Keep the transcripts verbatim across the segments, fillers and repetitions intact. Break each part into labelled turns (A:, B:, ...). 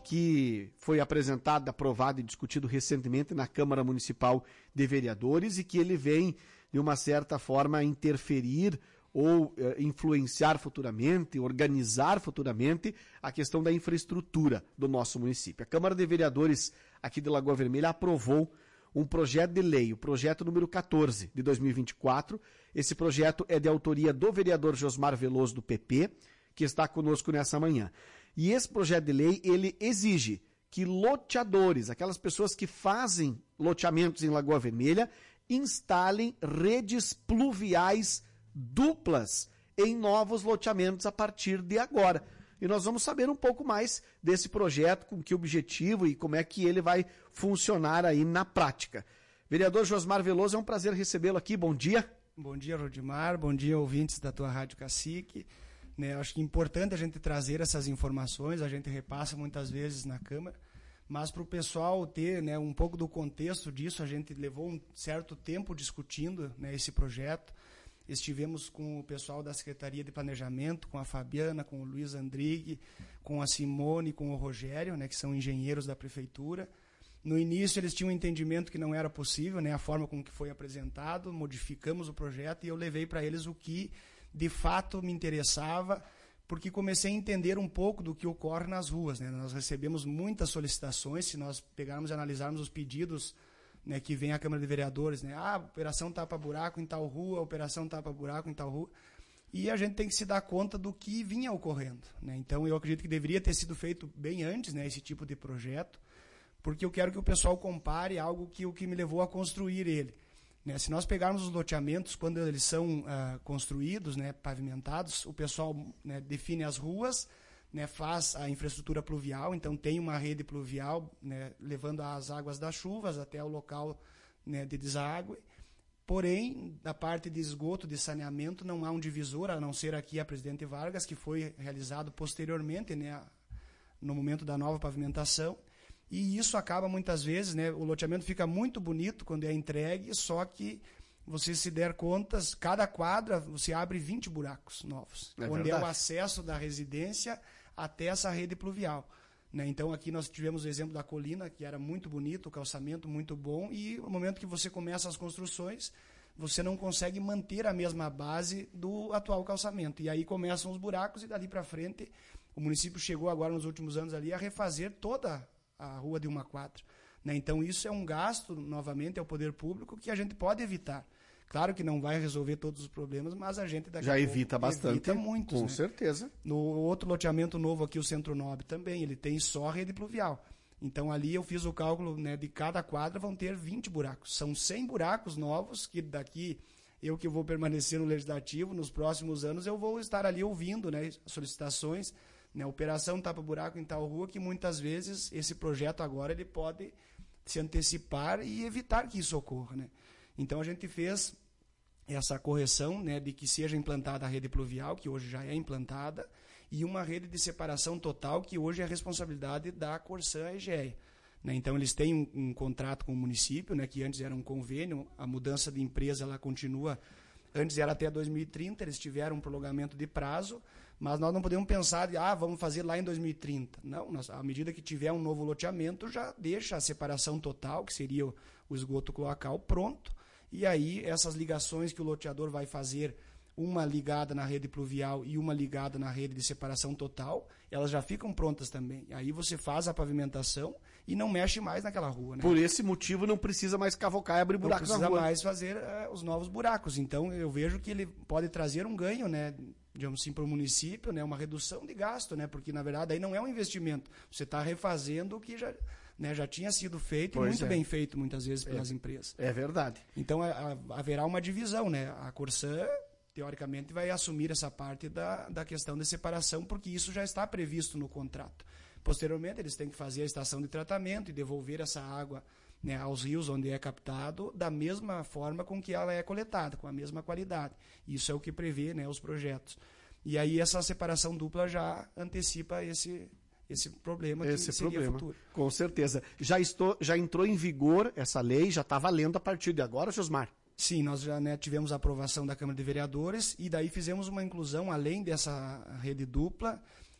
A: que foi apresentado, aprovado e discutido recentemente na Câmara Municipal de Vereadores e que ele vem, de uma certa forma, interferir ou eh, influenciar futuramente, organizar futuramente a questão da infraestrutura do nosso município. A Câmara de Vereadores aqui de Lagoa Vermelha aprovou um projeto de lei, o projeto número quatorze de dois mil e vinte e quatro. Esse projeto é de autoria do vereador Josmar Veloso, do P P, que está conosco nessa manhã. E esse projeto de lei, ele exige que loteadores, aquelas pessoas que fazem loteamentos em Lagoa Vermelha, instalem redes pluviais duplas em novos loteamentos a partir de agora. E nós vamos saber um pouco mais desse projeto, com que objetivo e como é que ele vai funcionar aí na prática. Vereador Josmar Veloso, é um prazer recebê-lo aqui. Bom dia.
B: Bom dia, Rodimar. Bom dia, ouvintes da tua Rádio Cacique. Né, acho que é importante a gente trazer essas informações, a gente repassa muitas vezes na Câmara, mas para o pessoal ter, né, um pouco do contexto disso, a gente levou um certo tempo discutindo, né, esse projeto. Estivemos com o pessoal da Secretaria de Planejamento, com a Fabiana, com o Luiz Andrigue, com a Simone, com o Rogério, né, que são engenheiros da Prefeitura. No início eles tinham um entendimento que não era possível, né, a forma com que foi apresentado, modificamos o projeto e eu levei para eles o que de fato me interessava, porque comecei a entender um pouco do que ocorre nas ruas. Né. Nós recebemos muitas solicitações, se nós pegarmos e analisarmos os pedidos, né, que vem à Câmara de Vereadores, né, ah, operação tapa-buraco em tal rua, operação tapa-buraco em tal rua, e a gente tem que se dar conta do que vinha ocorrendo. Né. Então, eu acredito que deveria ter sido feito bem antes, né, esse tipo de projeto, porque eu quero que o pessoal compare algo que o que me levou a construir ele. Né. Se nós pegarmos os loteamentos, quando eles são uh, construídos, né, pavimentados, o pessoal, né, define as ruas, né, faz a infraestrutura pluvial, então tem uma rede pluvial, né, levando as águas das chuvas até o local, né, de deságue. Porém, da parte de esgoto, de saneamento, não há um divisor, a não ser aqui a Presidente Vargas, que foi realizado posteriormente, né, no momento da nova pavimentação. E isso acaba muitas vezes, né, o loteamento fica muito bonito quando é entregue, só que você se der contas, cada quadra você abre vinte buracos novos, é onde verdade. É o acesso da residência até essa rede pluvial. Né? Então aqui nós tivemos o exemplo da colina, que era muito bonito, o calçamento muito bom, e no momento que você começa as construções, você não consegue manter a mesma base do atual calçamento. E aí começam os buracos e dali para frente o município chegou agora nos últimos anos ali a refazer toda a rua de uma quadra. Né? Então isso é um gasto, novamente, ao poder público que a gente pode evitar. Claro que não vai resolver todos os problemas, mas a gente daqui
A: já
B: a
A: evita
B: pouco
A: bastante,
B: evita muitos,
A: com
B: né?
A: certeza.
B: No outro loteamento novo aqui, o Centro Nobre também, ele tem só rede pluvial. Então ali eu fiz o cálculo, né, de cada quadra vão ter vinte buracos. São cem buracos novos que daqui, eu que vou permanecer no Legislativo, nos próximos anos eu vou estar ali ouvindo, né, solicitações, né, operação tapa-buraco em tal rua, que muitas vezes esse projeto agora ele pode se antecipar e evitar que isso ocorra. Né? Então a gente fez essa correção, né, de que seja implantada a rede pluvial, que hoje já é implantada, e uma rede de separação total, que hoje é a responsabilidade da Corsã Egea. Né? Então eles têm um, um contrato com o município, né, que antes era um convênio, a mudança de empresa ela continua, antes era até dois mil e trinta, eles tiveram um prolongamento de prazo, mas nós não podemos pensar de, ah, vamos fazer lá em dois mil e trinta. Não, nós, à medida que tiver um novo loteamento, já deixa a separação total, que seria o, o esgoto cloacal, pronto. E aí, essas ligações que o loteador vai fazer, uma ligada na rede pluvial e uma ligada na rede de separação total, elas já ficam prontas também. Aí você faz a pavimentação e não mexe mais naquela rua. Né?
A: Por esse motivo não precisa mais cavocar e abrir buracos na rua.
B: Não precisa mais fazer uh, os novos buracos. Então eu vejo que ele pode trazer um ganho, né, digamos assim, para o município, né, uma redução de gasto, né, porque na verdade aí não é um investimento. Você está refazendo o que já, né, já tinha sido feito pois e muito é. bem feito muitas vezes pelas
A: é,
B: empresas.
A: É verdade.
B: Então a, a, haverá uma divisão, né? A Corsã teoricamente vai assumir essa parte da, da questão de separação, porque isso já está previsto no contrato. Posteriormente, eles têm que fazer a estação de tratamento e devolver essa água, né, aos rios onde é captado, da mesma forma com que ela é coletada, com a mesma qualidade. Isso é o que prevê, né, os projetos. E aí essa separação dupla já antecipa esse, esse problema
A: esse
B: que seria
A: problema,
B: futuro.
A: Com certeza. Já, estou, já entrou em vigor essa lei, já está valendo a partir de agora, Josmar?
B: Sim, nós já, né, tivemos a aprovação da Câmara de Vereadores e daí fizemos uma inclusão, além dessa rede dupla,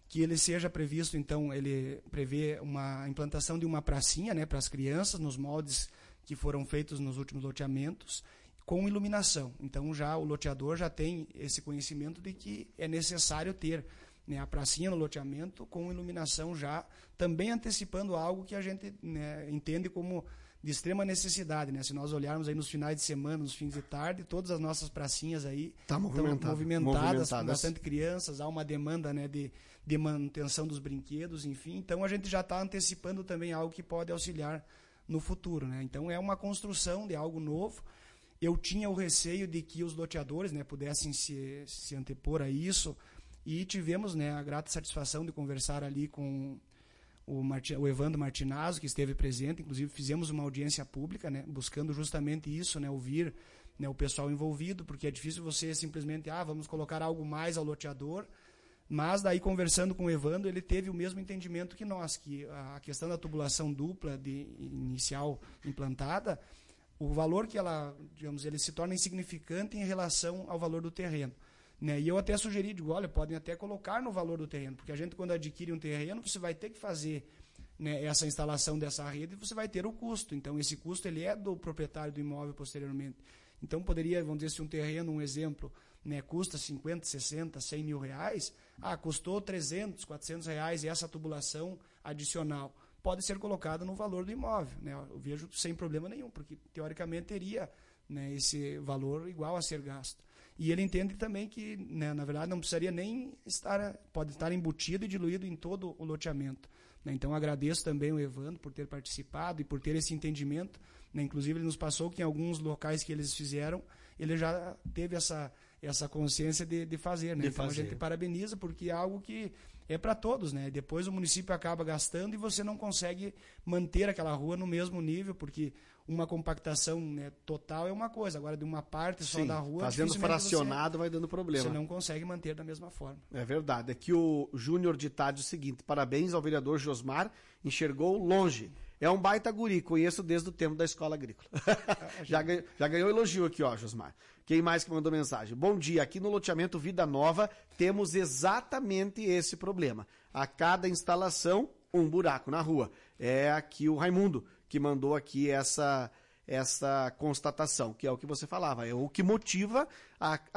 B: que ele seja previsto, então, ele prevê uma implantação de uma pracinha, né, para as crianças, nos moldes que foram feitos nos últimos loteamentos, com iluminação. Então, já o loteador já tem esse conhecimento de que é necessário ter, né, a pracinha no loteamento com iluminação já, também antecipando algo que a gente, né, entende como de extrema necessidade, né? Se nós olharmos aí nos finais de semana, nos fins de tarde, todas as nossas pracinhas aí
A: tá movimentado,
B: movimentadas,
A: movimentadas,
B: com bastante crianças, há uma demanda, né, de, de manutenção dos brinquedos, enfim. Então, a gente já está antecipando também algo que pode auxiliar no futuro, né? Então, é uma construção de algo novo. Eu tinha o receio de que os loteadores, né, pudessem se, se antepor a isso, e tivemos, né, a grata satisfação de conversar ali com o, Marti, o Evandro Martinazzo, que esteve presente. Inclusive fizemos uma audiência pública, né, buscando justamente isso, né, ouvir, né, o pessoal envolvido, porque é difícil você simplesmente, ah, vamos colocar algo mais ao loteador, mas daí conversando com o Evandro, ele teve o mesmo entendimento que nós, que a questão da tubulação dupla de inicial implantada, o valor que ela, digamos, ele se torna insignificante em relação ao valor do terreno. Né? E eu até sugeri, digo, olha, podem até colocar no valor do terreno, porque a gente, quando adquire um terreno, você vai ter que fazer, né, essa instalação dessa rede e você vai ter o custo. Então, esse custo ele é do proprietário do imóvel posteriormente. Então, poderia, vamos dizer, se um terreno, um exemplo, né, custa cinquenta, sessenta, cem mil reais, ah, custou trezentos, quatrocentos reais e essa tubulação adicional pode ser colocada no valor do imóvel. Né? Eu vejo sem problema nenhum, porque, teoricamente, teria, né, esse valor igual a ser gasto. E ele entende também que, né, na verdade, não precisaria nem estar, pode estar embutido e diluído em todo o loteamento. Né? Então, agradeço também o Evandro por ter participado e por ter esse entendimento. Né? Inclusive, ele nos passou que em alguns locais que eles fizeram, ele já teve essa, essa consciência de, de fazer. Né?
A: De
B: então,
A: fazer.
B: a gente parabeniza, porque é algo que é para todos. Né? Depois o município acaba gastando e você não consegue manter aquela rua no mesmo nível, porque uma compactação, né, total é uma coisa, agora de uma parte só
A: Sim,
B: da rua...
A: fazendo fracionado
B: você,
A: vai dando problema.
B: Você não consegue manter da mesma forma.
A: É verdade. Aqui o Júnior Dittar diz o seguinte: parabéns ao vereador Josmar, enxergou longe. É um baita guri, conheço desde o tempo da escola agrícola. já, ganhou, já ganhou elogio aqui, ó, Josmar. Quem mais que mandou mensagem? Bom dia, aqui no loteamento Vida Nova temos exatamente esse problema. A cada instalação, um buraco na rua. É aqui o Raimundo que mandou aqui essa, essa constatação, que é o que você falava, é o que motiva a, a,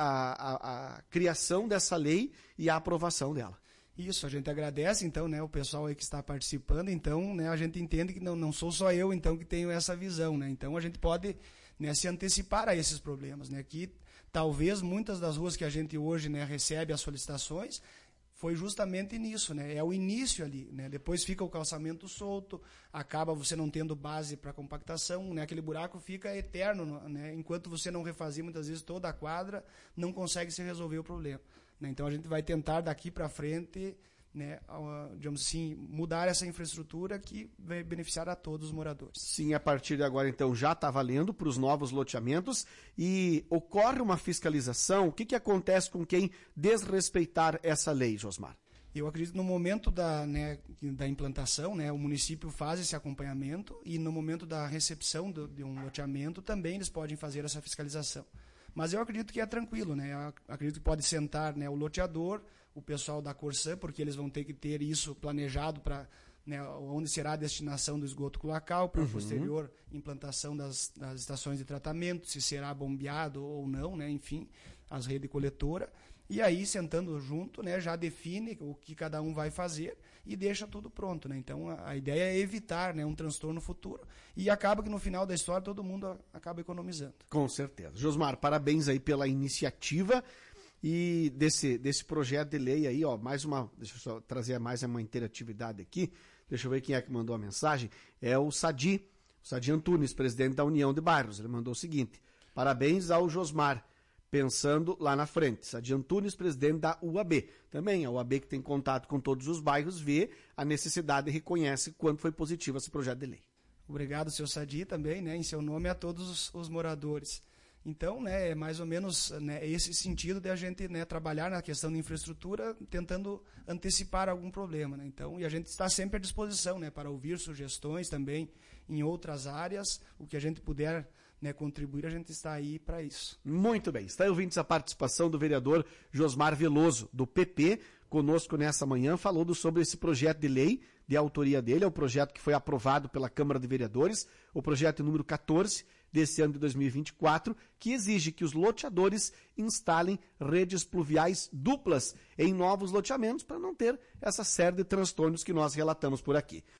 A: a, a criação dessa lei e a aprovação dela.
B: Isso, a gente agradece, então, né, o pessoal aí que está participando. Então, né, a gente entende que não, não sou só eu, então, que tenho essa visão, né? Então, a gente pode, né, se antecipar a esses problemas, né? Que talvez muitas das ruas que a gente hoje, né, recebe as solicitações foi justamente nisso, né? É o início ali, né? Depois fica o calçamento solto, acaba você não tendo base para compactação, né? Aquele buraco fica eterno, né? Enquanto você não refazer muitas vezes toda a quadra, não consegue se resolver o problema. Né? Então a gente vai tentar daqui para frente, né, digamos assim, mudar essa infraestrutura que vai beneficiar a todos os moradores.
A: Sim, a partir de agora então já está valendo para os novos loteamentos e ocorre uma fiscalização. O que, que acontece com quem desrespeitar essa lei, Josmar?
B: Eu acredito que no momento da, né, da implantação, né, o município faz esse acompanhamento e no momento da recepção do, de um loteamento também eles podem fazer essa fiscalização. Mas eu acredito que é tranquilo, né? Eu acredito que pode sentar, né, o loteador, o pessoal da Corsã, porque eles vão ter que ter isso planejado para, né, onde será a destinação do esgoto cloacal, para a uhum. posterior implantação das, das estações de tratamento, se será bombeado ou não, né, enfim, as redes coletoras. E aí, sentando junto, né, já define o que cada um vai fazer e deixa tudo pronto. Né? Então, a, a ideia é evitar, né, um transtorno futuro e acaba que no final da história todo mundo a, acaba economizando.
A: Com certeza. Josmar, parabéns aí pela iniciativa e desse, desse projeto de lei aí, ó, mais uma, deixa eu só trazer mais uma interatividade aqui, deixa eu ver quem é que mandou a mensagem, é o Sadi, o Sadi Antunes, presidente da União de Bairros. Ele mandou o seguinte: parabéns ao Josmar, pensando lá na frente. Sadi Antunes, presidente da U A B. Também a U A B, que tem contato com todos os bairros, vê a necessidade e reconhece quanto foi positivo esse projeto de lei.
B: Obrigado, seu Sadi, também, né, em seu nome a todos os, os moradores. Então, né, é mais ou menos, né, esse sentido de a gente, né, trabalhar na questão de infraestrutura, tentando antecipar algum problema. Né? Então, e a gente está sempre à disposição, né, para ouvir sugestões também em outras áreas, o que a gente puder, né, contribuir, a gente está aí para isso.
A: Muito bem. Está aí ouvindo a participação do vereador Josmar Veloso, do P P, conosco nessa manhã, falou do, sobre esse projeto de lei de autoria dele, é o projeto que foi aprovado pela Câmara de Vereadores, o projeto número quatorze desse ano de dois mil e vinte e quatro, que exige que os loteadores instalem redes pluviais duplas em novos loteamentos para não ter essa série de transtornos que nós relatamos por aqui.